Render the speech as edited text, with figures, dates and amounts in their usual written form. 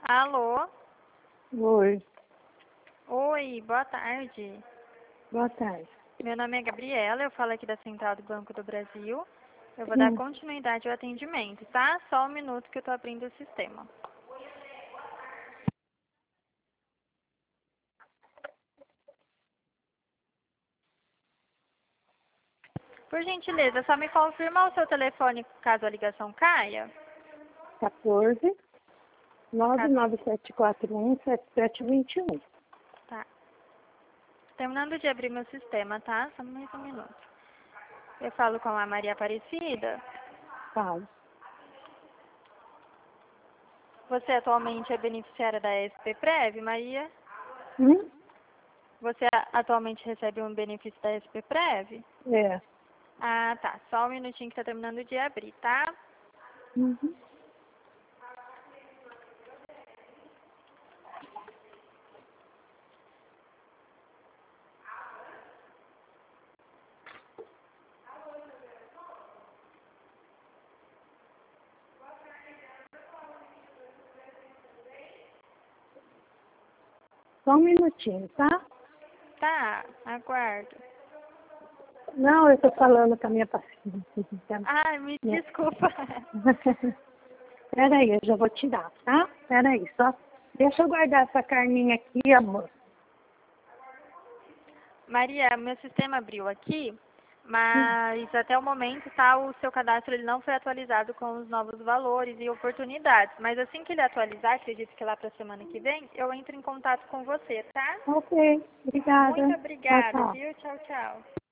Alô? Oi, Oi, boa tarde. boa tarde. Meu nome é Gabriela, eu falo aqui da Central do Banco do Brasil. Eu vou dar Sim, continuidade ao atendimento, tá? Só um minuto que eu tô abrindo o sistema. Por gentileza, só me confirma o seu telefone caso a ligação caia? 14 Tá, 99741 7721. tá. Terminando de abrir meu sistema, tá? Só mais um minuto. Eu falo com a Maria Aparecida. Fala. Você atualmente é beneficiária da SP-Prev, Maria? Hum? Você atualmente recebe um benefício da SP-Prev? É. Ah, tá. Só um minutinho que tá terminando de abrir, tá? Uhum. Só um minutinho, tá? Tá, aguardo. Não, eu tô falando com a minha paciente. Ai, me Minha- desculpa. Peraí, eu já vou tirar, tá? Peraí, só deixa eu guardar essa carninha aqui, amor. Maria, meu sistema abriu aqui, Hum. mas até o momento, tá, o seu cadastro ele não foi atualizado com os novos valores e oportunidades. Mas assim que ele atualizar, acredito que lá para a semana que vem, eu entro em contato com você, tá? Ok, obrigada. Muito Tchau, obrigada, tchau. viu? Tchau, tchau.